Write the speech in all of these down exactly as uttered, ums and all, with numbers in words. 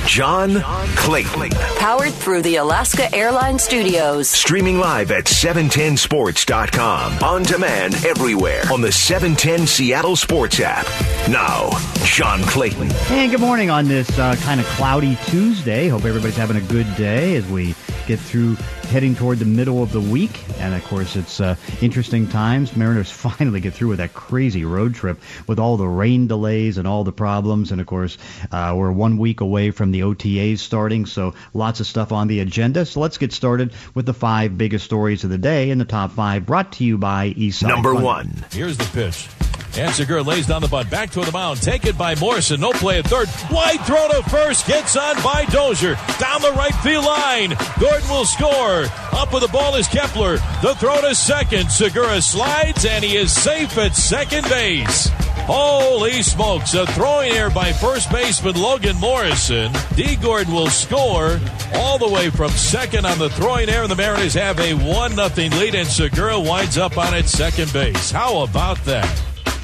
John Clayton. Powered through the Alaska Airlines Studios. Streaming live at seven ten sports dot com. On demand everywhere on the seven ten Seattle Sports app. Now, John Clayton. And good morning on this uh, kind of cloudy Tuesday. Hope everybody's having a good day as we get through heading toward the middle of the week. And, of course, it's uh, interesting times. Mariners finally get through with that crazy road trip with all the rain delays and all the problems. And, of course, uh, we're one week away from the O T As starting, so lots of stuff on the agenda. So let's get started with the five biggest stories of the day in the top five, brought to you by Eastside. Number Fund. one. Here's the pitch. And Segura lays down the bunt. Back toward the mound. Taken by Morrison. No play at third. Wide throw to first. Gets on by Dozier. Down the right field line. Gordon will score. Up with the ball is Kepler. The throw to second. Segura slides, and he is safe at second base. Holy smokes. A throwing error by first baseman Logan Morrison. D. Gordon will score all the way from second on the throwing error. The Mariners have a one nothing lead, and Segura winds up on its second base. How about that?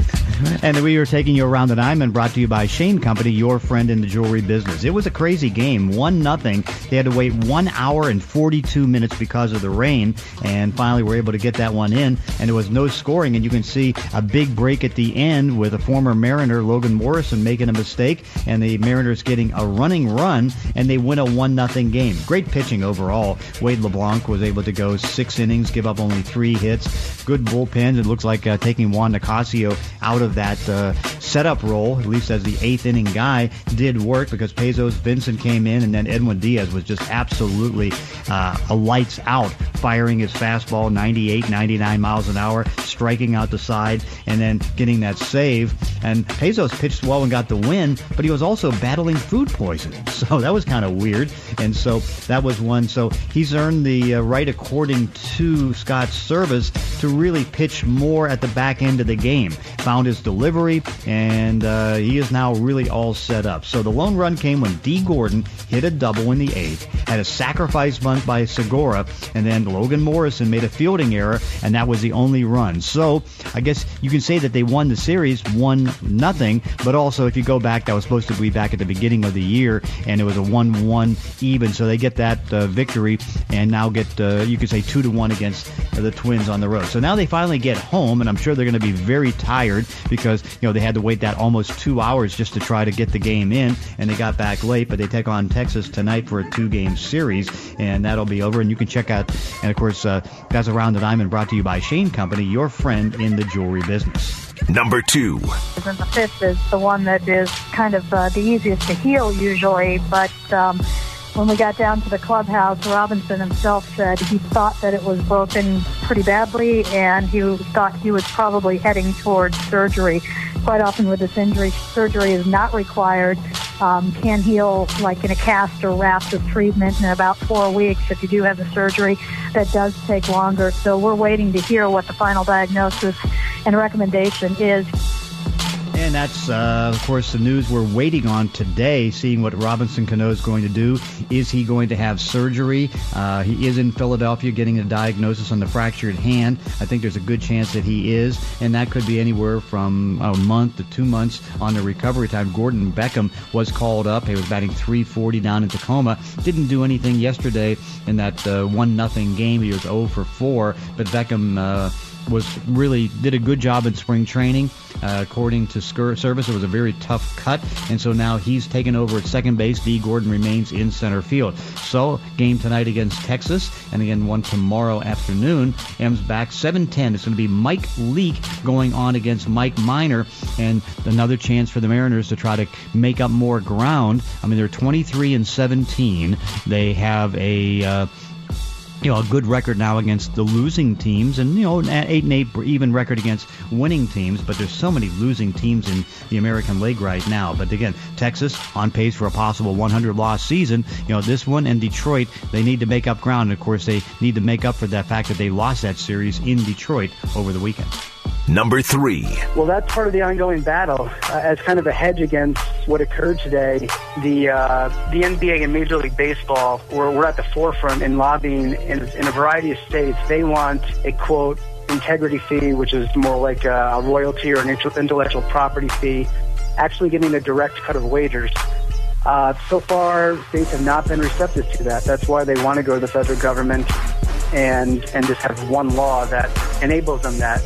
And we are taking you around the diamond, brought to you by Shane Company, your friend in the jewelry business. It was a crazy game, one nothing. They had to wait one hour and forty-two minutes because of the rain, and finally were able to get that one in, and there was no scoring. And you can see a big break at the end with a former Mariner, Logan Morrison, making a mistake, and the Mariners getting a running run, and they win a one nothing game. Great pitching overall. Wade LeBlanc was able to go six innings, give up only three hits. Good bullpen. It looks like uh, taking Juan Nicasio out of that uh, setup role, at least as the eighth inning guy, did work because Pezos Vincent came in, and then Edwin Diaz was just absolutely uh, a lights out, firing his fastball ninety-eight, ninety-nine miles an hour, striking out the side, and then getting that save. And Pezos pitched well and got the win, but he was also battling food poisoning, so that was kind of weird. And so that was one. So he's earned the uh, right, according to Scott Service, to really pitch more at the back end of the game. Found his delivery, and uh, he is now really all set up. So the lone run came when D. Gordon hit a double in the eighth, had a sacrifice bunt by Segura, and then Logan Morrison made a fielding error, and that was the only run. So I guess you can say that they won the series one nothing, but also if you go back, that was supposed to be back at the beginning of the year, and it was a one one even. So they get that uh, victory, and now get, uh, you could say, two to one against uh, the Twins on the road. So now they finally get home, and I'm sure they're going to be very tired because, you know, they had to wait that almost two hours just to try to get the game in, and they got back late. But they take on Texas tonight for a two-game series, and that'll be over. And you can check out, and of course, uh, that's Around the Diamond, brought to you by Shane Company, your friend in the jewelry business. Number two. And the fifth is the one that is kind of uh, the easiest to heal usually, but um, when we got down to the clubhouse, Robinson himself said he thought that it was broken pretty badly, and he thought he was probably heading towards surgery. Quite often with this injury, surgery is not required. Um, can heal like in a cast or wrapped with treatment in about four weeks. If you do have the surgery, that does take longer. So we're waiting to hear what the final diagnosis and recommendation is. And that's, uh, of course, the news we're waiting on today, seeing what Robinson Cano is going to do. Is he going to have surgery? Uh, he is in Philadelphia getting a diagnosis on the fractured hand. I think there's a good chance that he is, and that could be anywhere from a month to two months on the recovery time. Gordon Beckham was called up. He was batting three forty down in Tacoma. Didn't do anything yesterday in that uh, one nothing game. He was oh for four, but Beckham uh, was really did a good job in spring training. Uh, according to Service, it was a very tough cut, and so now he's taken over at second base. D. Gordon remains in center field. So, game tonight against Texas, and again one tomorrow afternoon. M's back seven ten. It's going to be Mike Leake going on against Mike Minor, and another chance for the Mariners to try to make up more ground. I mean, they're twenty-three and seventeen. They have a uh, you know, a good record now against the losing teams, and, you know, an eight and eight even record against winning teams, but there's so many losing teams in the American League right now. But again, Texas on pace for a possible one hundred loss season. You know, this one and Detroit, they need to make up ground. And of course, they need to make up for that fact that they lost that series in Detroit over the weekend. Number three. Well, that's part of the ongoing battle. Uh, as kind of a hedge against what occurred today, the uh, the N B A and Major League Baseball were, were at the forefront in lobbying in, in a variety of states. They want a, quote, integrity fee, which is more like a, a royalty or an intellectual property fee, actually getting a direct cut of wagers. Uh, so far, states have not been receptive to that. That's why they want to go to the federal government and and just have one law that enables them that.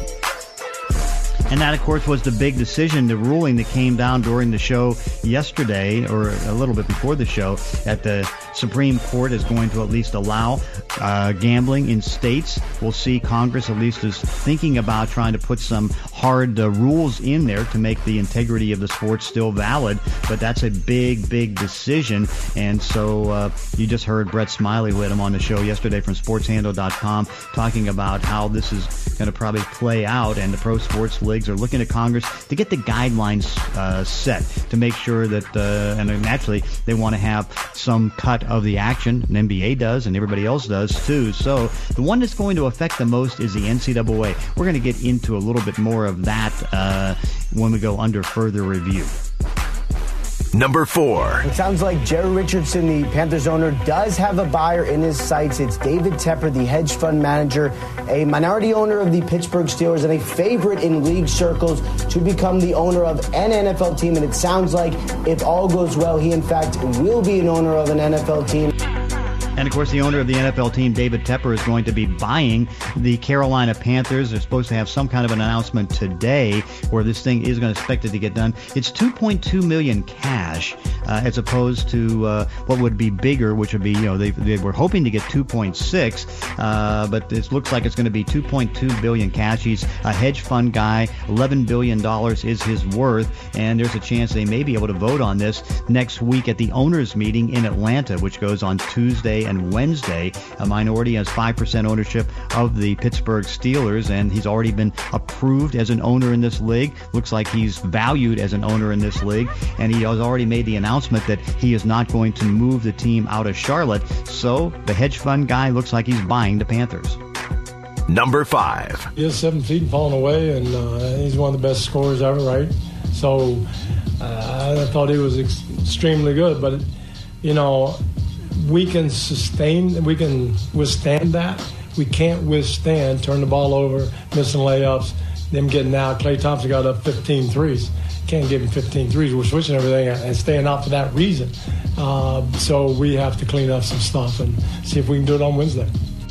And that, of course, was the big decision, the ruling that came down during the show yesterday, or a little bit before the show, that the Supreme Court is going to at least allow uh, gambling in states. We'll see Congress at least is thinking about trying to put some hard uh, rules in there to make the integrity of the sport still valid. But that's a big, big decision. And so uh, you just heard Brett Smiley, who had him on the show yesterday from sports handle dot com, talking about how this is going to probably play out, and the pro sports leagues are looking at Congress to get the guidelines uh, set to make sure that, uh, and naturally, they want to have some cut of the action, and N B A does, and everybody else does too. So the one that's going to affect the most is the N C double A. We're going to get into a little bit more of that uh, when we go under further review. Number four. It sounds like Jerry Richardson, the Panthers owner, does have a buyer in his sights. It's David Tepper, the hedge fund manager, a minority owner of the Pittsburgh Steelers and a favorite in league circles to become the owner of an N F L team. And it sounds like if all goes well, he in fact will be an owner of an N F L team. And, of course, the owner of the N F L team, David Tepper, is going to be buying the Carolina Panthers. They're supposed to have some kind of an announcement today where this thing is going to expect it to get done. It's two point two million dollars cash uh, as opposed to uh, what would be bigger, which would be, you know, they, they were hoping to get two point six, uh, but it looks like it's going to be two point two billion dollars cash. He's a hedge fund guy. eleven billion dollars is his worth, and there's a chance they may be able to vote on this next week at the owners' meeting in Atlanta, which goes on Tuesday and Wednesday. A minority has five percent ownership of the Pittsburgh Steelers, and he's already been approved as an owner in this league. Looks like he's valued as an owner in this league, and he has already made the announcement that he is not going to move the team out of Charlotte. So the hedge fund guy looks like he's buying the Panthers. Number five. He is seven feet and falling away, and uh, he's one of the best scorers ever, right? So uh, I thought he was ex- extremely good, but, you know, we can sustain, we can withstand that. We can't withstand turning the ball over, missing layups, them getting out. Klay Thompson got up fifteen threes. Can't give him fifteen threes. We're switching everything and staying out for that reason. Uh, so we have to clean up some stuff and see if we can do it on Wednesday.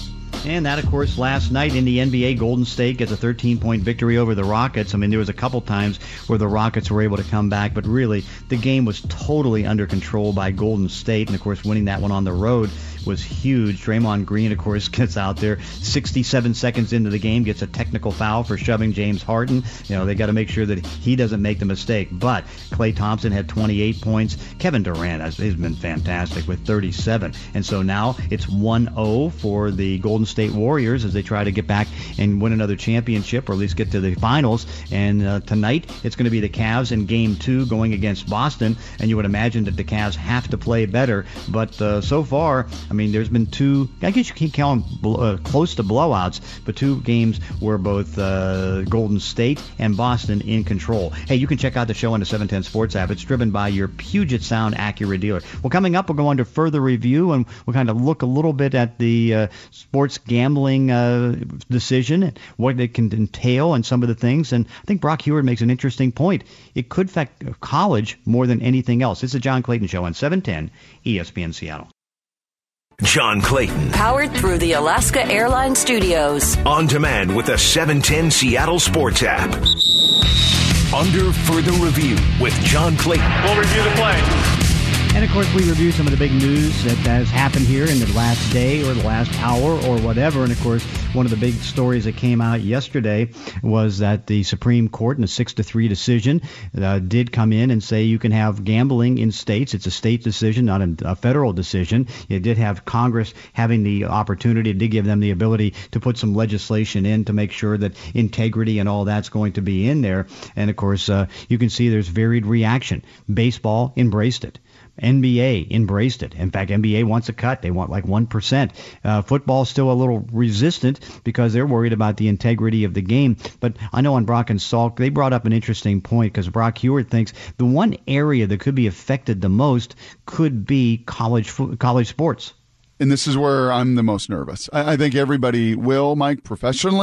And that, of course, last night in the N B A, Golden State gets a thirteen-point victory over the Rockets. I mean, there was a couple times where the Rockets were able to come back, but really the game was totally under control by Golden State. And, of course, winning that one on the road was huge. Draymond Green, of course, gets out there sixty-seven seconds into the game, gets a technical foul for shoving James Harden. You know, they got to make sure that he doesn't make the mistake. But Klay Thompson had twenty-eight points. Kevin Durant has, has been fantastic with thirty-seven. And so now it's one oh for the Golden State Warriors as they try to get back and win another championship, or at least get to the finals. And uh, tonight it's going to be the Cavs in game two going against Boston. And you would imagine that the Cavs have to play better. But uh, so far, I mean, there's been two, I guess you can't count them uh, close to blowouts, but two games where both uh, Golden State and Boston in control. Hey, you can check out the show on the seven ten Sports app. It's driven by your Puget Sound Acura dealer. Well, coming up, we'll go under further review, and we'll kind of look a little bit at the uh, sports gambling uh, decision, and what it can entail, and some of the things. And I think Brock Huard makes an interesting point. It could affect college more than anything else. It's the John Clayton Show on seven ten E S P N Seattle. John Clayton. Powered through the Alaska Airlines Studios. On demand with the seven ten Seattle Sports app. Under further review with John Clayton. We'll review the play. And, of course, we review some of the big news that has happened here in the last day or the last hour or whatever. And, of course, one of the big stories that came out yesterday was that the Supreme Court, in a six to three decision, uh, did come in and say you can have gambling in states. It's a state decision, not a, a federal decision. It did have Congress having the opportunity. It did give them the ability to put some legislation in to make sure that integrity and all that's going to be in there. And, of course, uh, you can see there's varied reaction. Baseball embraced it. N B A embraced it. In fact, N B A wants a cut. They want like one percent. Uh, football's still a little resistant because they're worried about the integrity of the game. But I know on Brock and Salk, they brought up an interesting point because Brock Huard thinks the one area that could be affected the most could be college college sports. And this is where I'm the most nervous. I, I think everybody will, Mike, professionally,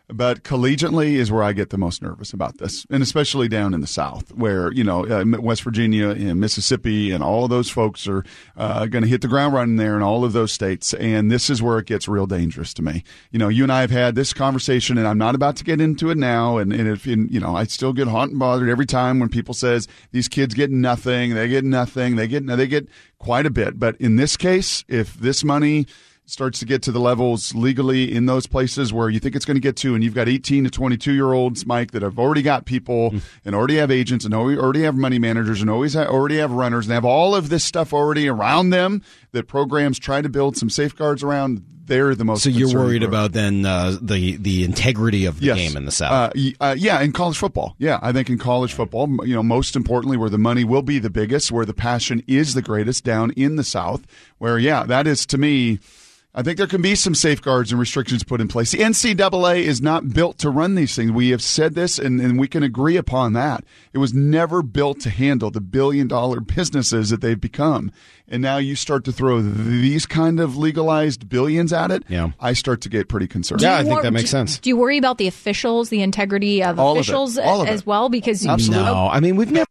But collegiately is where I get the most nervous about this, and especially down in the South, where, you know, uh, West Virginia and Mississippi and all of those folks are uh, going to hit the ground running there in all of those states, and this is where it gets real dangerous to me. You know, you and I have had this conversation, and I'm not about to get into it now, and, and if and, you know, I still get hot and bothered every time when people says these kids get nothing, they get nothing, they get they get quite a bit. But in this case, if this money starts to get to the levels legally in those places where you think it's going to get to, and you've got eighteen to twenty-two year olds, Mike, that have already got people mm. and already have agents and already have money managers and always have, already have runners and have all of this stuff already around them that programs try to build some safeguards around. They're the most. So you're worried group. about then uh, the the integrity of the yes. game in the South? Uh, uh, yeah, in college football. Yeah, I think in college football, you know, most importantly, where the money will be the biggest, where the passion is the greatest, down in the South, where yeah, that is to me. I think there can be some safeguards and restrictions put in place. The N C double A is not built to run these things. We have said this, and, and we can agree upon that. It was never built to handle the billion-dollar businesses that they've become. And now you start to throw these kind of legalized billions at it, yeah. I start to get pretty concerned. Yeah, I think that makes sense. Do you worry about the officials, the integrity of All officials of All of as it. well? Because Absolutely. No, I mean, we've never.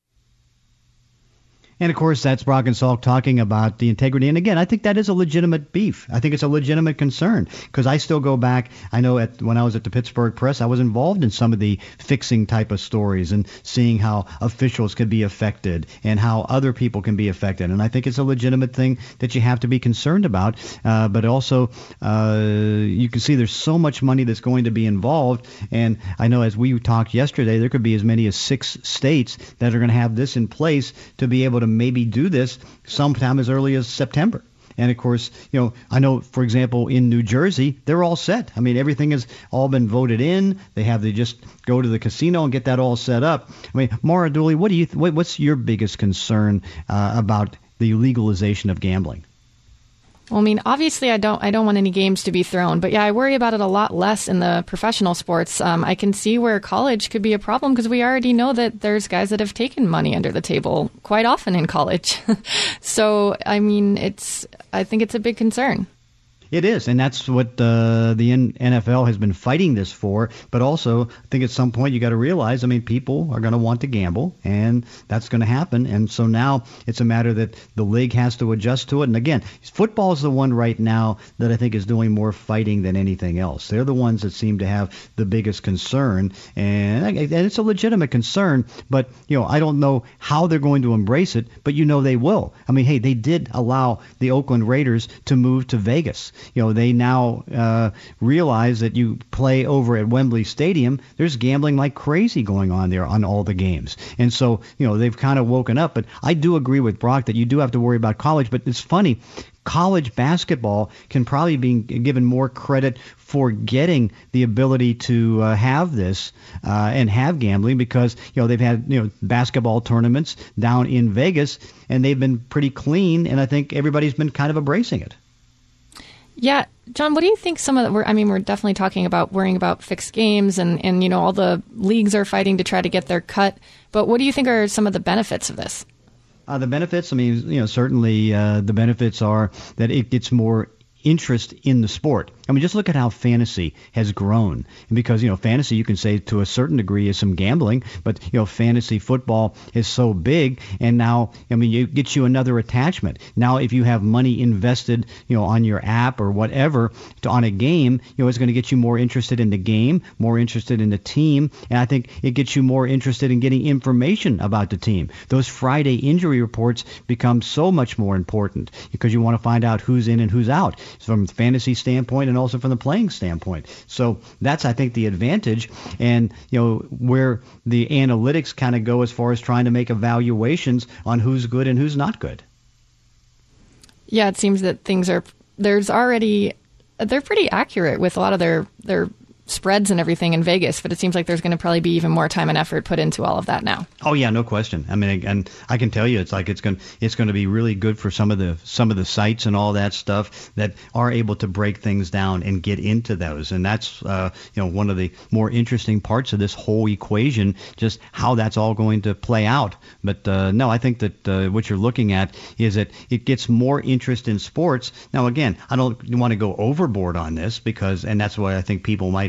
And, of course, that's Brock and Salk talking about the integrity. And, again, I think that is a legitimate beef. I think it's a legitimate concern because I still go back. I know at, when I was at the Pittsburgh Press, I was involved in some of the fixing type of stories and seeing how officials could be affected and how other people can be affected. And I think it's a legitimate thing that you have to be concerned about. Uh, but also, uh, you can see there's so much money that's going to be involved. And I know as we talked yesterday, there could be as many as six states that are going to have this in place to be able to maybe do this sometime as early as September. And, of course, you know, I know, for example, in New Jersey, they're all set. I mean, everything has all been voted in. They have to just go to the casino and get that all set up. I mean, Maura Dooley, what do you th- what's your biggest concern uh, about the legalization of gambling? Well, I mean, obviously, I don't I don't want any games to be thrown. But, yeah, I worry about it a lot less in the professional sports. Um, I can see where college could be a problem because we already know that there's guys that have taken money under the table quite often in college. So, I mean, it's I think it's a big concern. It is, and that's what uh, the N F L has been fighting this for. But also, I think at some point you got to realize, I mean, people are going to want to gamble, and that's going to happen. And so now it's a matter that the league has to adjust to it. And again, football is the one right now that I think is doing more fighting than anything else. They're the ones that seem to have the biggest concern, and, and it's a legitimate concern. But you know, I don't know how they're going to embrace it, but you know they will. I mean, hey, they did allow the Oakland Raiders to move to Vegas. You know, they now uh, realize that you play over at Wembley Stadium, there's gambling like crazy going on there on all the games. And so, you know, they've kind of woken up. But I do agree with Brock that you do have to worry about college. But it's funny, college basketball can probably be given more credit for getting the ability to uh, have this uh, and have gambling because, you know, they've had, you know, basketball tournaments down in Vegas, and they've been pretty clean. And I think everybody's been kind of embracing it. Yeah, John, what do you think some of the, we're, I mean, we're definitely talking about worrying about fixed games and, and, you know, all the leagues are fighting to try to get their cut. But what do you think are some of the benefits of this? Uh, the benefits, I mean, you know, certainly uh, the benefits are that it gets more interest in the sport. I mean, just look at how fantasy has grown. And because, you know, fantasy, you can say to a certain degree is some gambling, but, you know, fantasy football is so big. And now, I mean, it gets you another attachment. Now, if you have money invested, you know, on your app or whatever to, on a game, you know, it's going to get you more interested in the game, more interested in the team. And I think it gets you more interested in getting information about the team. Those Friday injury reports become so much more important because you want to find out who's in and who's out from a fantasy standpoint and also from the playing standpoint. So that's, I think, the advantage. And, you know, where the analytics kind of go as far as trying to make evaluations on who's good and who's not good. Yeah, it seems that things are, there's already, they're pretty accurate with a lot of their, their spreads and everything in Vegas, but it seems like there's going to probably be even more time and effort put into all of that now. Oh yeah, no question. I mean, and I can tell you, it's like it's going it's going to be really good for some of the some of the sites and all that stuff that are able to break things down and get into those. And that's uh, you know, one of the more interesting parts of this whole equation, just how that's all going to play out. But uh, no, I think that uh, what you're looking at is that it gets more interest in sports. Now, again, I don't want to go overboard on this because, and that's why I think people might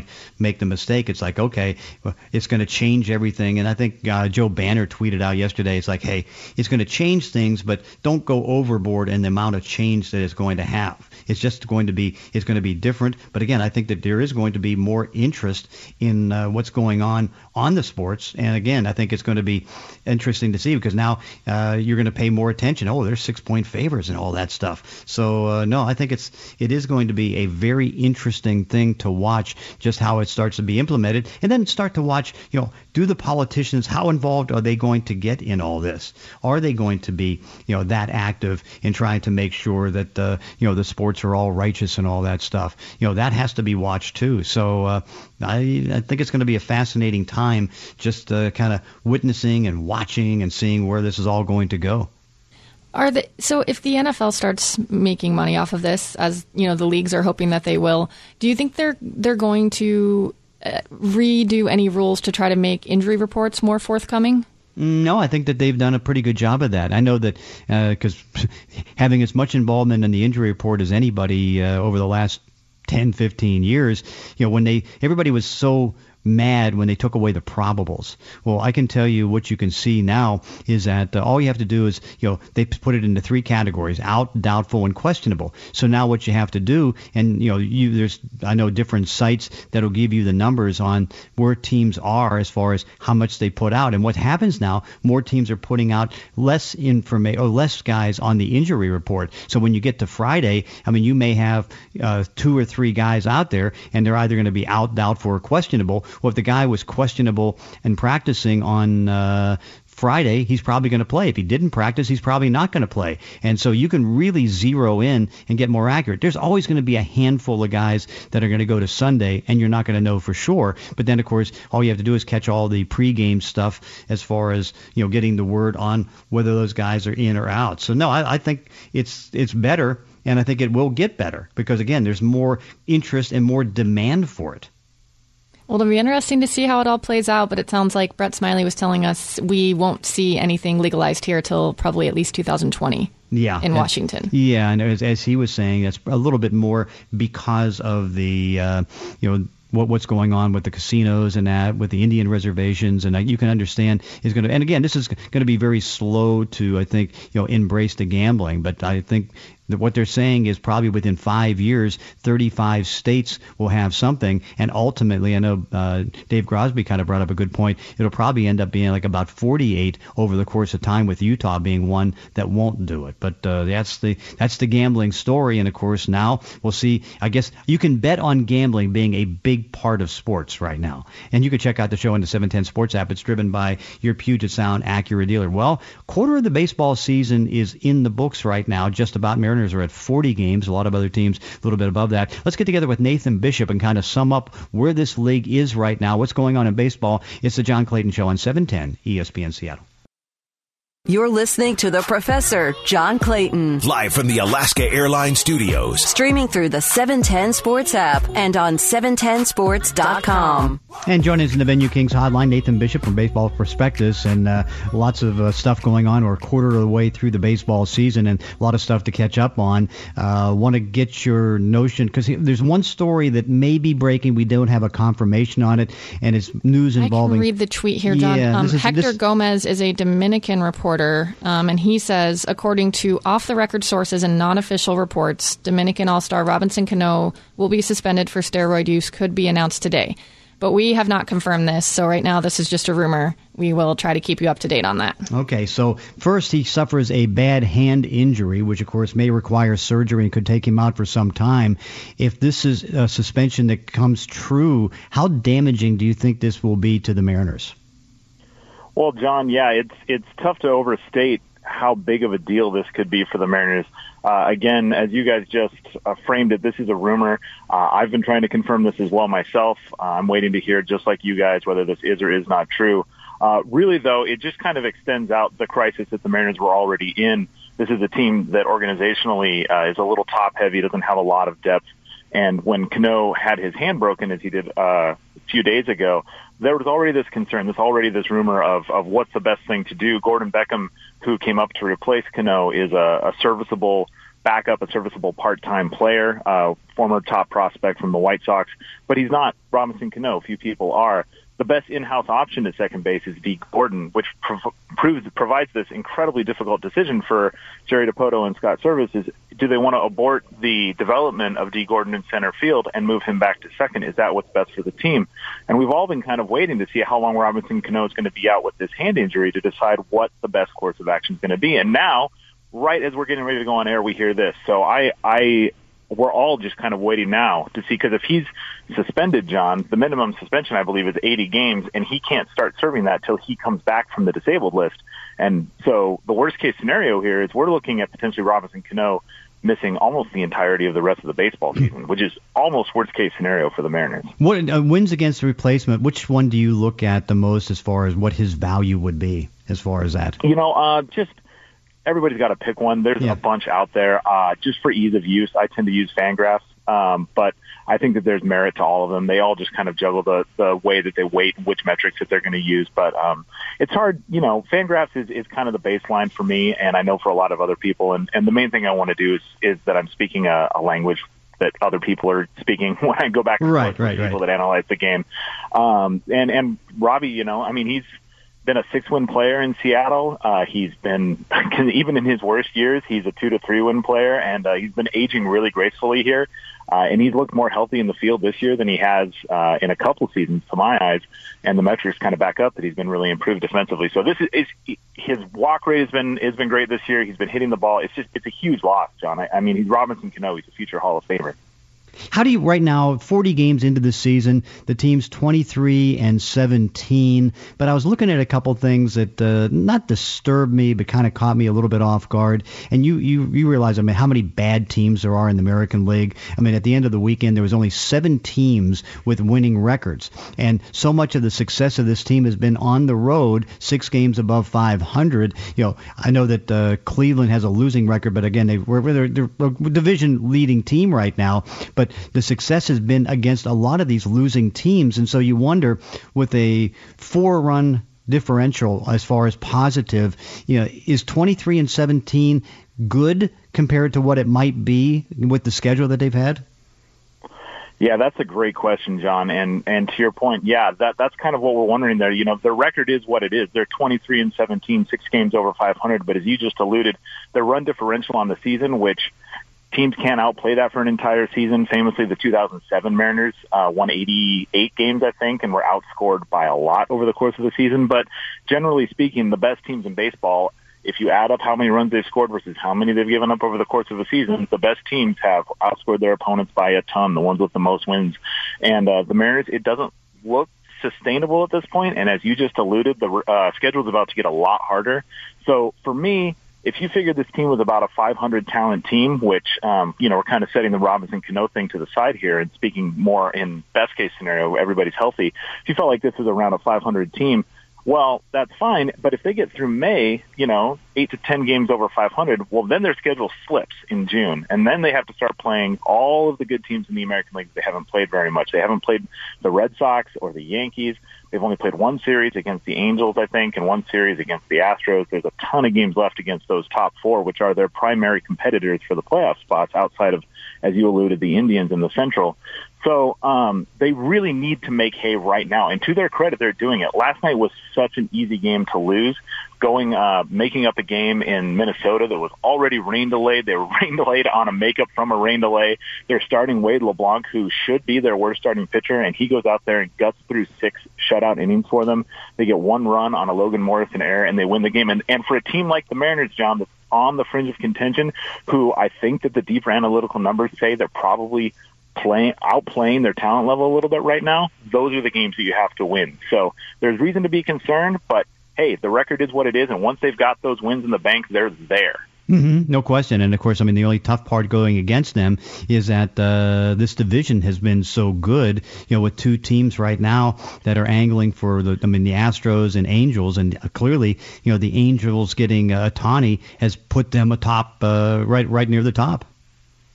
make the mistake. It's like, okay, well, it's going to change everything. And I think uh, Joe Banner tweeted out yesterday, it's like, hey, it's going to change things, but don't go overboard in the amount of change that it's going to have. It's just going to be, it's going to be different. But again, I think that there is going to be more interest in uh, what's going on on the sports. And again, I think it's going to be interesting to see because now uh, you're going to pay more attention. Oh, there's six point favors and all that stuff. So uh, no, I think it's it is going to be a very interesting thing to watch, just how it starts to be implemented, and then start to watch. You know, do the politicians, how involved are they going to get in all this? Are they going to be, you know, that active in trying to make sure that uh, you know the sports are all righteous and all that stuff? You know, that has to be watched too. So uh, I, I think it's going to be a fascinating time, just uh, kind of witnessing and watching and seeing where this is all going to go. Are the so if the N F L starts making money off of this, as you know, the leagues are hoping that they will, do you think they're they're going to uh, redo any rules to try to make injury reports more forthcoming? No, I think that they've done a pretty good job of that. I know that because uh, having as much involvement in the injury report as anybody uh, over the last ten, fifteen years, you know, when they everybody was so mad when they took away the probables. Well, I can tell you what you can see now is that uh, all you have to do is, you know, they put it into three categories: out, doubtful, and questionable. So now what you have to do, and you know, you there's I know different sites that'll give you the numbers on where teams are as far as how much they put out. And what happens now, more teams are putting out less information or less guys on the injury report. So when you get to Friday, I mean, you may have uh, two or three guys out there, and they're either going to be out, doubtful, or questionable. Well, if the guy was questionable and practicing on uh, Friday, he's probably going to play. If he didn't practice, he's probably not going to play. And so you can really zero in and get more accurate. There's always going to be a handful of guys that are going to go to Sunday, and you're not going to know for sure. But then, of course, all you have to do is catch all the pregame stuff as far as, you know, getting the word on whether those guys are in or out. So, no, I, I think it's it's better, and I think it will get better because, again, there's more interest and more demand for it. Well, it'll be interesting to see how it all plays out, but it sounds like Brett Smiley was telling us we won't see anything legalized here till probably at least two thousand twenty. Yeah, in and, Washington. Yeah, and as, as he was saying, that's a little bit more because of the, uh, you know, what what's going on with the casinos and that, with the Indian reservations, and uh, you can understand is going to. And again, this is going to be very slow to, I think, you know, embrace the gambling. But I think that what they're saying is probably within five years, thirty-five states will have something, and ultimately, I know uh, Dave Grosby kind of brought up a good point. It'll probably end up being like about forty-eight over the course of time, with Utah being one that won't do it. But uh, that's the that's the gambling story, and of course now we'll see. I guess you can bet on gambling being a big part of sports right now, and you can check out the show in the seven ten Sports app. It's driven by your Puget Sound Acura dealer. Well, quarter of the baseball season is in the books right now. Just about. Mariners are at forty games. A lot of other teams a little bit above that. Let's get together with Nathan Bishop and kind of sum up where this league is right now, what's going on in baseball. It's the John Clayton Show on seven ten E S P N Seattle. You're listening to The Professor, John Clayton. Live from the Alaska Airlines Studios. Streaming through the seven ten Sports app and on seven ten sports dot com. And joining us in the Venue Kings hotline, Nathan Bishop from Baseball Prospectus, and uh, lots of uh, stuff going on. We're a quarter of the way through the baseball season and a lot of stuff to catch up on. Uh, want to get your notion, because there's one story that may be breaking. We don't have a confirmation on it, and it's news involving... I can read the tweet here, John. Yeah, um, is, Hector this... Gomez is a Dominican reporter, um, and he says, according to off-the-record sources and non-official reports, Dominican All-Star Robinson Cano will be suspended for steroid use, could be announced today. But we have not confirmed this, so right now this is just a rumor. We will try to keep you up to date on that. Okay, so first he suffers a bad hand injury, which of course may require surgery and could take him out for some time. If this is a suspension that comes true, how damaging do you think this will be to the Mariners? Well, John, yeah, it's it's tough to overstate how big of a deal this could be for the Mariners. Uh, again, as you guys just uh, framed it, this is a rumor. Uh, I've been trying to confirm this as well myself. Uh, I'm waiting to hear, just like you guys, whether this is or is not true. Uh, really, though, it just kind of extends out the crisis that the Mariners were already in. This is a team that organizationally uh, is a little top-heavy, doesn't have a lot of depth. And when Cano had his hand broken, as he did uh, a few days ago, there was already this concern, there's already this rumor of, of what's the best thing to do. Gordon Beckham, who came up to replace Cano, is a, a serviceable back up a serviceable part-time player, uh, former top prospect from the White Sox, but he's not Robinson Cano. Few people are. The best in-house option at second base is Dee Gordon, which prov- proves provides this incredibly difficult decision for Jerry Dipoto and Scott Service. Is do they want to abort the development of Dee Gordon in center field and move him back to second? Is that what's best for the team? And we've all been kind of waiting to see how long Robinson Cano is going to be out with this hand injury to decide what the best course of action is going to be. And now, right as we're getting ready to go on air, we hear this. So I, I, we're all just kind of waiting now to see, because if he's suspended, John, the minimum suspension, I believe, is eighty games, and he can't start serving that till he comes back from the disabled list. And so the worst case scenario here is we're looking at potentially Robinson Cano missing almost the entirety of the rest of the baseball season, which is almost worst case scenario for the Mariners. What uh, wins against the replacement? Which one do you look at the most as far as what his value would be as far as that? You know, uh, just everybody's got to pick one. There's yeah. a bunch out there. Uh, just for ease of use, I tend to use Fangraphs, um, but I think that there's merit to all of them. They all just kind of juggle the, the way that they weight which metrics that they're going to use. But um, it's hard, you know, Fangraphs is, is kind of the baseline for me, and I know for a lot of other people. And, and the main thing I want to do is, is that I'm speaking a, a language that other people are speaking when I go back to right, right, people right. that analyze the game. Um, and, and Robbie, you know, I mean, he's been a six-win player in Seattle. Uh, he's been, even in his worst years, he's a two to three-win player, and uh, he's been aging really gracefully here. Uh, and he's looked more healthy in the field this year than he has uh, in a couple of seasons, to my eyes. And the metrics kind of back up that he's been really improved defensively. So this is, is his walk rate has been has been great this year. He's been hitting the ball. It's just it's a huge loss, John. I, I mean, he's Robinson Cano. He's a future Hall of Famer. How do you, right now, forty games into the season, the team's twenty-three and seventeen, but I was looking at a couple things that uh, not disturbed me, but kind of caught me a little bit off guard. And you, you, you realize, I mean, how many bad teams there are in the American League. I mean, at the end of the weekend, there was only seven teams with winning records. And so much of the success of this team has been on the road, six games above five hundred. You know, I know that uh, Cleveland has a losing record, but again, they, they're, they're a division-leading team right now. But the success has been against a lot of these losing teams. And so you wonder, with a four-run differential as far as positive, you know, is twenty-three and seventeen good compared to what it might be with the schedule that they've had? Yeah, that's a great question, John. And and to your point, yeah, that that's kind of what we're wondering there. You know, their record is what it is. They're twenty-three and seventeen, six games over five hundred. But as you just alluded, their run differential on the season, which teams can't outplay that for an entire season. Famously, the two thousand seven Mariners uh, won eighty-eight games, I think, and were outscored by a lot over the course of the season. But generally speaking, the best teams in baseball, if you add up how many runs they've scored versus how many they've given up over the course of a season, the best teams have outscored their opponents by a ton, the ones with the most wins. And uh, the Mariners, it doesn't look sustainable at this point. And as you just alluded, the uh, schedule is about to get a lot harder. So for me, if you figured this team was about a five hundred talent team, which, um, you know, we're kind of setting the Robinson Cano thing to the side here and speaking more in best case scenario, everybody's healthy. If you felt like this was around a five hundred team, well, that's fine. But if they get through May, you know, eight to ten games over five hundred, well, then their schedule slips in June. And then they have to start playing all of the good teams in the American League. They haven't played very much. They haven't played the Red Sox or the Yankees. They've only played one series against the Angels, I think, and one series against the Astros. There's a ton of games left against those top four, which are their primary competitors for the playoff spots outside of, as you alluded, the Indians in the Central. So um, they really need to make hay right now. And to their credit, they're doing it. Last night was such an easy game to lose. Going, uh, making up a game in Minnesota that was already rain delayed. They were rain delayed on a makeup from a rain delay. They're starting Wade LeBlanc, who should be their worst starting pitcher, and he goes out there and guts through six shutout innings for them. They get one run on a Logan Morrison error, and they win the game. And, and for a team like the Mariners, John, that's on the fringe of contention, who I think that the deeper analytical numbers say they're probably playing, outplaying their talent level a little bit right now, those are the games that you have to win. So there's reason to be concerned, but hey, the record is what it is, and once they've got those wins in the bank, they're there. Mm-hmm, no question. And, of course, I mean, the only tough part going against them is that uh, this division has been so good, you know, with two teams right now that are angling for, the I mean, the Astros and Angels. And uh, clearly, you know, the Angels getting uh, Ohtani has put them atop, uh, right, right near the top.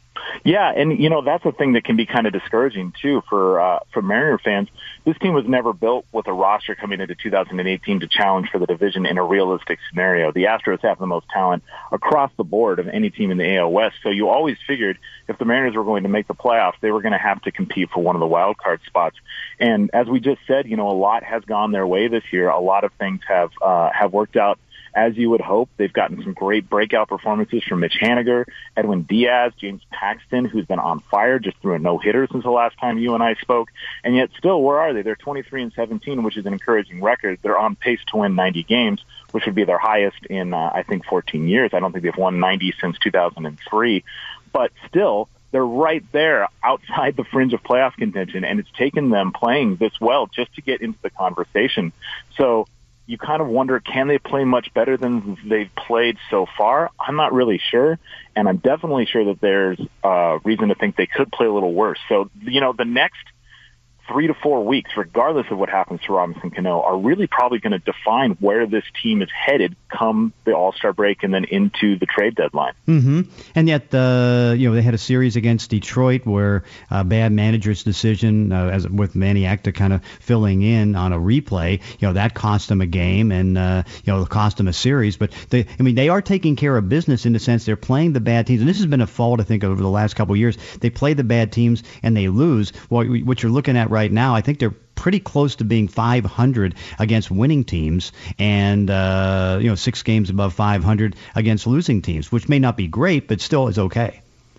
Yeah, and you know that's a thing that can be kind of discouraging too for uh, for Mariner fans. This team was never built with a roster coming into two thousand eighteen to challenge for the division in a realistic scenario. The Astros have the most talent across the board of any team in the A L West, so you always figured if the Mariners were going to make the playoffs, they were going to have to compete for one of the wild card spots. And as we just said, you know, a lot has gone their way this year. A lot of things have uh, have worked out as you would hope. They've gotten some great breakout performances from Mitch Haniger, Edwin Diaz, James Paxton, who's been on fire, just threw a no-hitter since the last time you and I spoke. And yet still, where are they? They're twenty-three and seventeen, which is an encouraging record. They're on pace to win ninety games, which would be their highest in, uh, I think, fourteen years. I don't think they've won ninety since two thousand three. But still, they're right there outside the fringe of playoff contention, and it's taken them playing this well just to get into the conversation. So you kind of wonder, can they play much better than they've played so far? I'm not really sure, and I'm definitely sure that there's uh, reason to think they could play a little worse. So, you know, the next three to four weeks, regardless of what happens to Robinson Cano, are really probably going to define where this team is headed come the All-Star break and then into the trade deadline. Mm-hmm. And yet, uh, you know, they had a series against Detroit where a uh, bad manager's decision, uh, as with Manny Acta kind of filling in on a replay, you know, that cost them a game and, uh, you know, cost them a series. But, they, I mean, they are taking care of business in the sense they're playing the bad teams. And this has been a fault, I think, over the last couple of years. They play the bad teams and they lose. Well, what you're looking at right now, I think they're pretty close to being five hundred against winning teams and, uh, you know, six games above five hundred against losing teams, which may not be great, but still is okay.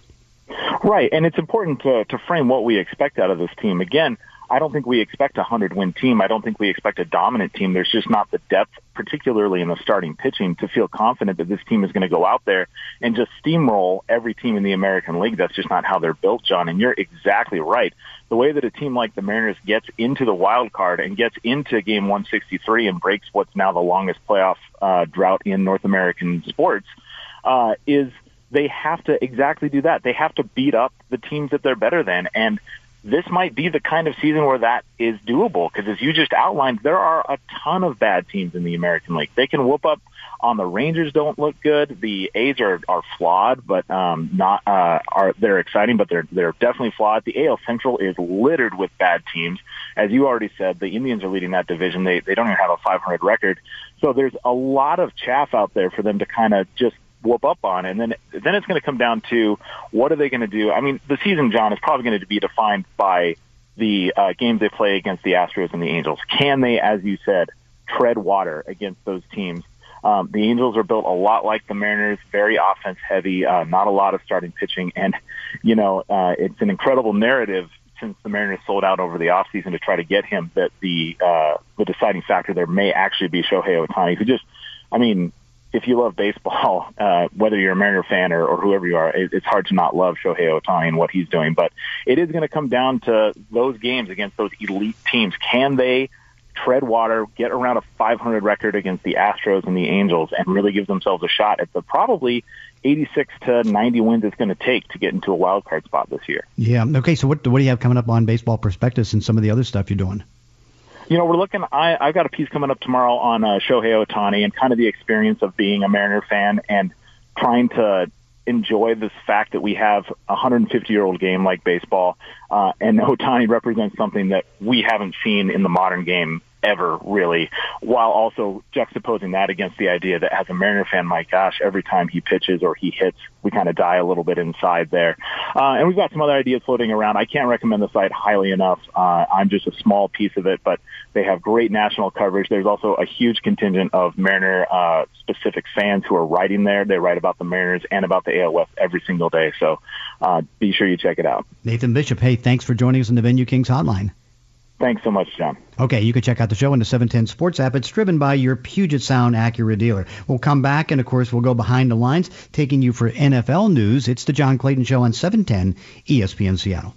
Right, and it's important to, to frame what we expect out of this team. Again, I don't think we expect a hundred-win team. I don't think we expect a dominant team. There's just not the depth, particularly in the starting pitching, to feel confident that this team is going to go out there and just steamroll every team in the American League. That's just not how they're built, John, and you're exactly right. The way that a team like the Mariners gets into the wild card and gets into game one sixty-three and breaks what's now the longest playoff uh, drought in North American sports uh, is they have to exactly do that. They have to beat up the teams that they're better than, and this might be the kind of season where that is doable because, as you just outlined, there are a ton of bad teams in the American League. They can whoop up on the Rangers. Don't look good. The A's are, are flawed, but um, not uh, are they're exciting, but they're they're definitely flawed. The A L Central is littered with bad teams, as you already said. The Indians are leading that division. They they don't even have a five hundred record, so there's a lot of chaff out there for them to kind of just whoop up on, and then then it's going to come down to what are they going to do. I mean, the season, John, is probably going to be defined by the uh, games they play against the Astros and the Angels. Can they, as you said, tread water against those teams? Um, the Angels are built a lot like the Mariners, very offense heavy, uh, not a lot of starting pitching, and you know uh, it's an incredible narrative since the Mariners sold out over the offseason to try to get him that the uh, the deciding factor there may actually be Shohei Ohtani, who just, I mean, if you love baseball, uh, whether you're a Mariner fan or, or whoever you are, it, it's hard to not love Shohei Ohtani and what he's doing. But it is going to come down to those games against those elite teams. Can they tread water, get around a five hundred record against the Astros and the Angels, and really give themselves a shot at the probably eighty-six to ninety wins it's going to take to get into a wild card spot this year? Yeah. Okay. So what what do you have coming up on Baseball Prospectus and some of the other stuff you're doing? You know, we're looking, I, I've got a piece coming up tomorrow on uh, Shohei Ohtani and kind of the experience of being a Mariner fan and trying to enjoy this fact that we have a one hundred fifty-year-old game like baseball, uh, and Ohtani represents something that we haven't seen in the modern game ever, really, while also juxtaposing that against the idea that as a Mariner fan, my gosh, every time he pitches or he hits, we kind of die a little bit inside there. Uh, and we've got some other ideas floating around. I can't recommend the site highly enough. Uh, I'm just a small piece of it, but they have great national coverage. There's also a huge contingent of Mariner uh, specific fans who are writing there. They write about the Mariners and about the A L West every single day. So uh, be sure you check it out. Nathan Bishop, hey, thanks for joining us on the Venue Kings Hotline. Thanks so much, John. Okay, you can check out the show in the seven ten Sports app. It's driven by your Puget Sound Acura dealer. We'll come back, and, of course, we'll go behind the lines, taking you for N F L news. It's the John Clayton Show on seven ten E S P N Seattle.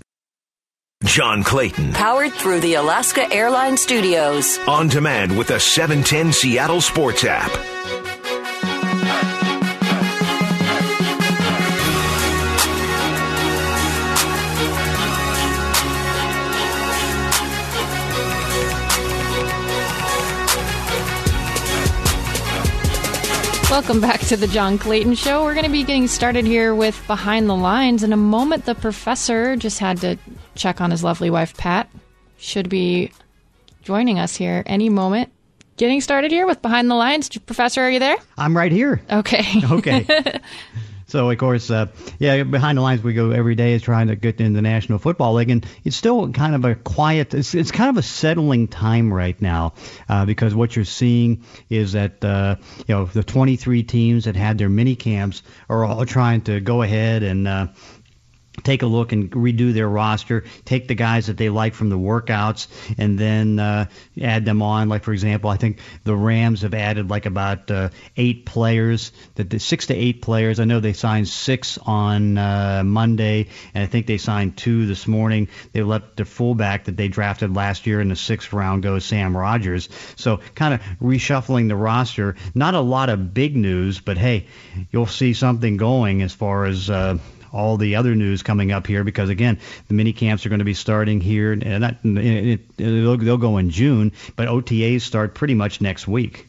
John Clayton. Powered through the Alaska Airlines Studios. On demand with the seven ten Seattle Sports app. Welcome back to the John Clayton Show. We're going to be getting started here with Behind the Lines. In a moment, the professor just had to check on his lovely wife, Pat. Should be joining us here any moment. Getting started here with Behind the Lines. Professor, are you there? I'm right here. Okay. Okay. So, of course, uh, yeah, Behind the Lines we go every day is trying to get in the National Football League, and it's still kind of a quiet, it's, it's kind of a settling time right now uh, because what you're seeing is that, uh, you know, the twenty-three teams that had their mini camps are all trying to go ahead and uh, take a look and redo their roster, take the guys that they like from the workouts, and then uh, add them on. Like, for example, I think the Rams have added like about uh, eight players, that the six to eight players. I know they signed six on uh, Monday, and I think they signed two this morning. They let their fullback that they drafted last year in the sixth round go, Sam Rogers. So kind of reshuffling the roster. Not a lot of big news, but hey, you'll see something going as far as uh, all the other news coming up here, because again, the mini camps are going to be starting here, and that, it, it, they'll, they'll go in June, but O T As start pretty much next week.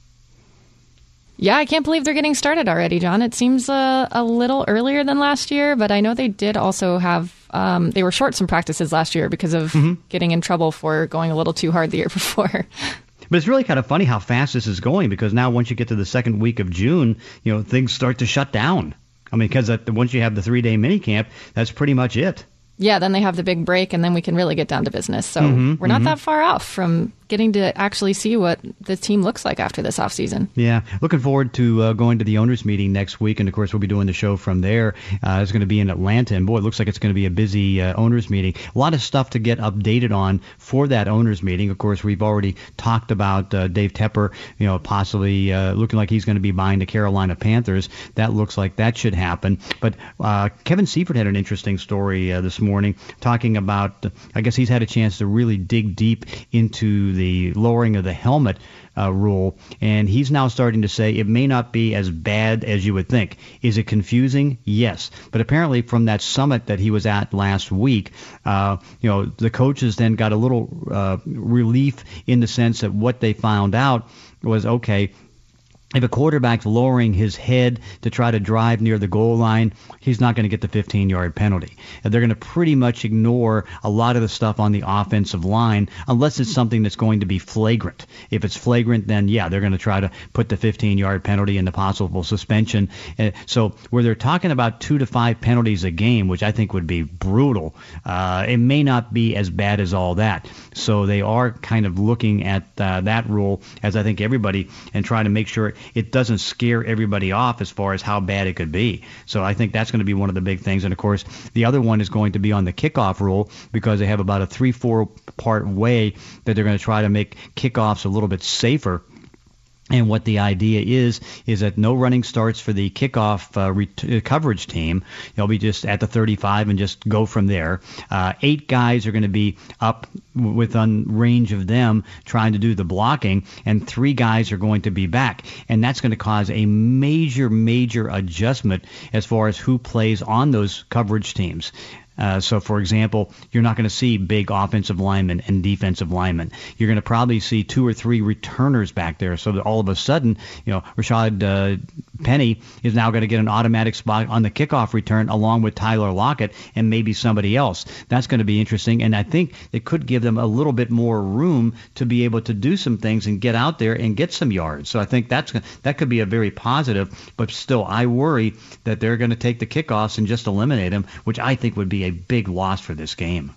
Yeah, I can't believe they're getting started already, John. It seems uh, a little earlier than last year, but I know they did also have, um, they were short some practices last year because of mm-hmm. getting in trouble for going a little too hard the year before. But it's really kind of funny how fast this is going, because now once you get to the second week of June, you know, things start to shut down. I mean, because once you have the three-day minicamp, that's pretty much it. Yeah, then they have the big break, and then we can really get down to business. So mm-hmm, we're not mm-hmm. that far off from getting to actually see what the team looks like after this offseason. Yeah, looking forward to uh, going to the owners' meeting next week, and of course we'll be doing the show from there. Uh, it's going to be in Atlanta, and boy, it looks like it's going to be a busy uh, owners' meeting. A lot of stuff to get updated on for that owners' meeting. Of course, we've already talked about uh, Dave Tepper, you know, possibly uh, looking like he's going to be buying the Carolina Panthers. That looks like that should happen. But uh, Kevin Seifert had an interesting story uh, this morning, talking about, I guess he's had a chance to really dig deep into the lowering of the helmet uh, rule, and he's now starting to say it may not be as bad as you would think. Is it confusing? Yes. But apparently from that summit that he was at last week, uh, you know, the coaches then got a little uh, relief in the sense that what they found out was, okay, if a quarterback's lowering his head to try to drive near the goal line, he's not going to get the fifteen-yard penalty. And they're going to pretty much ignore a lot of the stuff on the offensive line unless it's something that's going to be flagrant. If it's flagrant, then, yeah, they're going to try to put the fifteen-yard penalty and the possible suspension. Uh, so where they're talking about two to five penalties a game, which I think would be brutal, uh, it may not be as bad as all that. So they are kind of looking at uh, that rule, as I think everybody, and trying to make sure it doesn't scare everybody off as far as how bad it could be. So I think that's going to be one of the big things. And, of course, the other one is going to be on the kickoff rule, because they have about a three, four-part way that they're going to try to make kickoffs a little bit safer. And what the idea is, is that no running starts for the kickoff uh, re- coverage team. They'll be just at the thirty-five and just go from there. Uh, eight guys are going to be up within range of them trying to do the blocking, and three guys are going to be back. And that's going to cause a major, major adjustment as far as who plays on those coverage teams. Uh, so, for example, you're not going to see big offensive linemen and defensive linemen. You're going to probably see two or three returners back there. So that all of a sudden, you know, Rashad uh, Penny is now going to get an automatic spot on the kickoff return along with Tyler Lockett and maybe somebody else. That's going to be interesting. And I think it could give them a little bit more room to be able to do some things and get out there and get some yards. So I think that's that could be a very positive. But still, I worry that they're going to take the kickoffs and just eliminate them, which I think would be a a big loss for this game.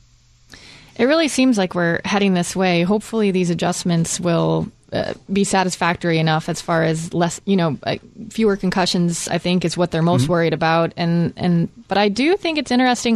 It really seems like we're heading this way. Hopefully these adjustments will uh, be satisfactory enough as far as less, you know, uh, fewer concussions, I think, is what they're most mm-hmm. worried about. And, and but I do think it's interesting.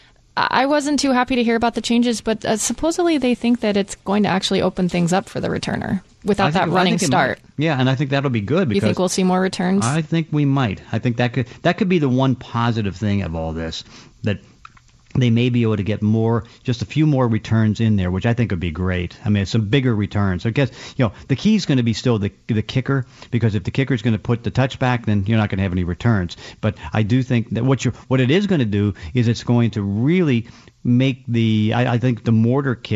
I wasn't too happy to hear about the changes, but uh, supposedly they think that it's going to actually open things up for the returner without that running start. Yeah, and I think that'll be good. Because you think we'll see more returns? I think we might. I think that could that could be the one positive thing of all this, that they may be able to get more, just a few more returns in there, which I think would be great. I mean, some bigger returns. I guess, you know, the key is going to be still the the kicker, because if the kicker is going to put the touchback, then you're not going to have any returns. But I do think that what you what it is going to do is it's going to really make the, I, I think the mortar kick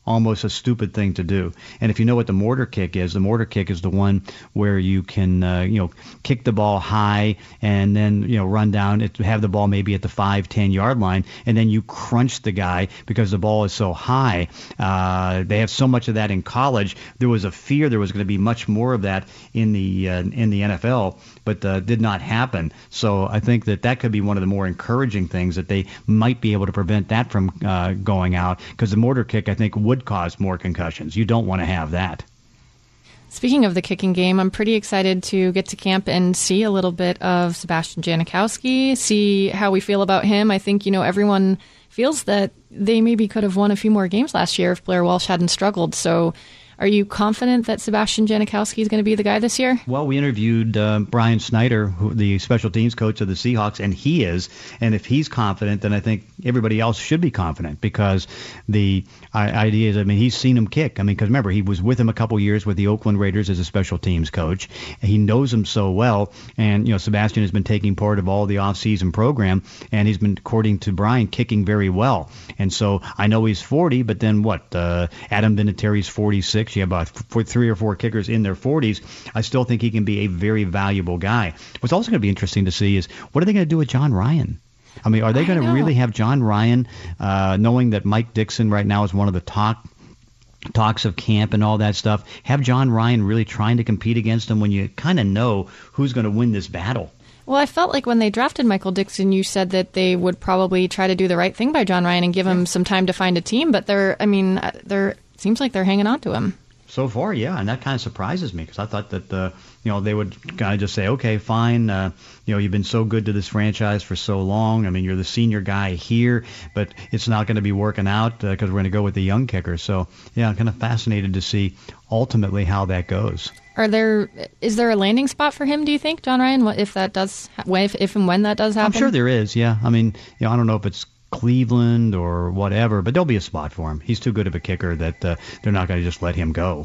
almost a stupid thing to do. And if you know what the mortar kick is, the mortar kick is the one where you can, uh, you know, kick the ball high and then, you know, run down, it, have the ball maybe at the five, ten yard line, and then you crunch the guy because the ball is so high. Uh, they have so much of that in college. There was a fear there was going to be much more of that in the uh, in the N F L, but uh, did not happen. So I think that that could be one of the more encouraging things, that they might be able to prevent that from uh, going out, because the mortar kick, I think, would cause more concussions. You don't want to have that. Speaking of the kicking game, I'm pretty excited to get to camp and see a little bit of Sebastian Janikowski, see how we feel about him. I think, you know, everyone feels that they maybe could have won a few more games last year if Blair Walsh hadn't struggled. So are you confident that Sebastian Janikowski is going to be the guy this year? Well, we interviewed uh, Brian Snyder, who, the special teams coach of the Seahawks, and he is. And if he's confident, then I think everybody else should be confident, because the I, idea is, I mean, he's seen him kick. I mean, because remember, he was with him a couple years with the Oakland Raiders as a special teams coach. He knows him so well. And, you know, Sebastian has been taking part of all the off-season program, and he's been, according to Brian, kicking very well. And so I know he's forty, but then what? Uh, Adam Vinatieri's forty-six. You have about four, three or four kickers in their forties. I still think he can be a very valuable guy. What's also going to be interesting to see is, what are they going to do with John Ryan? I mean, are they going to really have John Ryan, uh, knowing that Mike Dixon right now is one of the talk talks of camp and all that stuff, have John Ryan really trying to compete against him when you kind of know who's going to win this battle? Well, I felt like when they drafted Michael Dixon, you said that they would probably try to do the right thing by John Ryan and give him some time to find a team. But they're, I mean, they're, it seems like they're hanging on to him. So far, yeah, and that kind of surprises me, because I thought that uh, you know they would kind of just say, okay, fine, uh, you know, you've been so good to this franchise for so long. I mean, you're the senior guy here, but it's not going to be working out because uh, we're going to go with the young kicker. So yeah, I'm kind of fascinated to see ultimately how that goes. Are there is there a landing spot for him, do you think, John Ryan? If that does, if if and when that does happen? I'm sure there is. Yeah, I mean, you know, I don't know if it's Cleveland or whatever, but there'll be a spot for him. He's too good of a kicker that uh, they're not going to just let him go.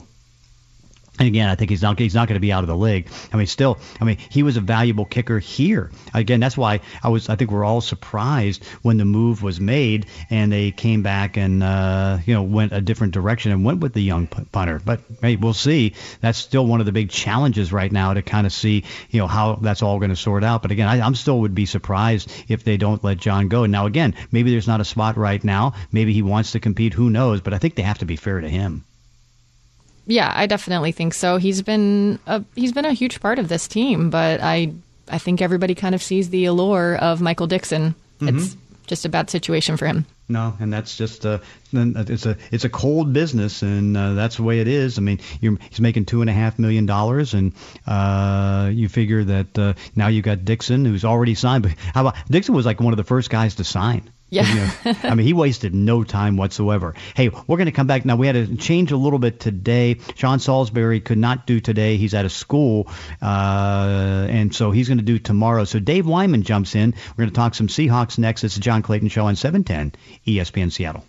And again, I think he's not he's not going to be out of the league. I mean, still, I mean, he was a valuable kicker here. Again, that's why I was. I think we're all surprised when the move was made and they came back and uh, you know went a different direction and went with the young punter. But hey, we'll see. That's still one of the big challenges right now, to kind of see you know how that's all going to sort out. But again, I, I'm still would be surprised if they don't let John go. Now, again, maybe there's not a spot right now. Maybe he wants to compete. Who knows? But I think they have to be fair to him. Yeah, I definitely think so. He's been a, he's been a huge part of this team, but I I think everybody kind of sees the allure of Michael Dixon. Mm-hmm. It's just a bad situation for him. No, and that's just uh, it's a it's a cold business, and uh, that's the way it is. I mean, you're, he's making two and a half million dollars, and uh, you figure that uh, now you got Dixon, who's already signed. But how about Dixon was like one of the first guys to sign. Yeah. You know, I mean, he wasted no time whatsoever. Hey, we're going to come back now. We had to change a little bit today. Sean Salisbury could not do today. He's at a school, uh, and so he's going to do tomorrow. So Dave Wyman jumps in. We're going to talk some Seahawks next. This is John Clayton Show on seven ten E S P N Seattle.